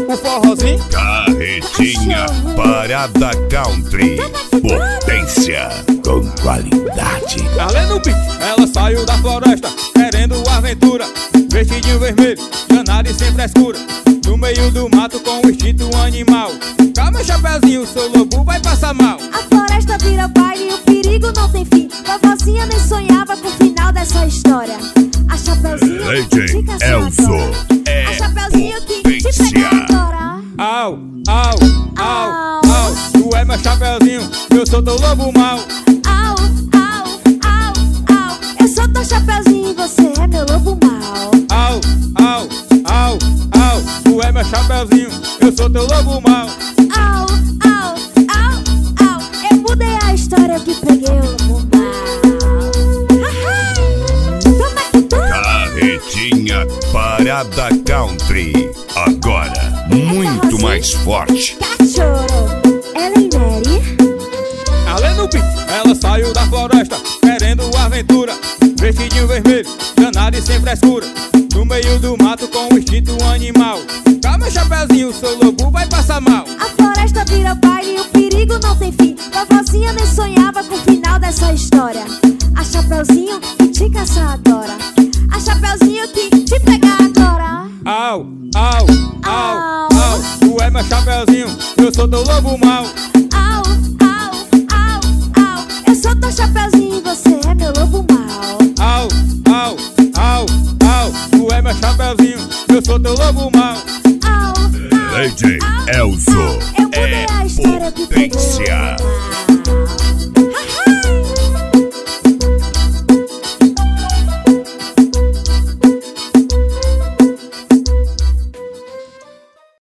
o forrozinho. Carretinha Parada Country. Potência com qualidade. Além do pique, ela saiu da floresta querendo aventura. Vestidinho vermelho, danada e sem frescura. No meio do mato com o instinto animal. Calma, chapeuzinho, seu lobo vai passar mal. A floresta vira baile e o perigo não tem fim. Vovozinha nem sonhava com o final dessa história. A Chapeuzinho Legend fica Elso é a Chapeuzinho que te potência. pega agora. Au, au, au, au. Tu é meu chapeuzinho, eu sou teu lobo mau. Au, au, au, au. Eu sou teu Chapeuzinho e você é meu lobo mau. Au, au, au, au. Tu é meu chapeuzinho, eu sou teu lobo mau. Au, au, au, au. Eu mudei a história, eu que peguei o lobo mau. Toma que toma. Carretinha Parada Country. Agora, muito mais forte. Cachorro. Ellen Mary. Além do pique, ela saiu da floresta querendo aventura. Vestidinho vermelho, danada e sem frescura. No meio do mato com o instinto animal. Calma, chapeuzinho, seu lobo vai passar mal. A floresta vira baile e o perigo não tem fim. Vovozinha nem sonhava com o final dessa história. A Chapeuzinho que te caça agora. A Chapeuzinho que te pega agora. Au, au, au, au. Tu é meu chapeuzinho, eu sou teu lobo mau. Au, au, au, au. Eu sou teu Chapeuzinho e você é meu lobo mau. Au, au, au, au. Tu é meu chapeuzinho, eu sou teu lobo mau.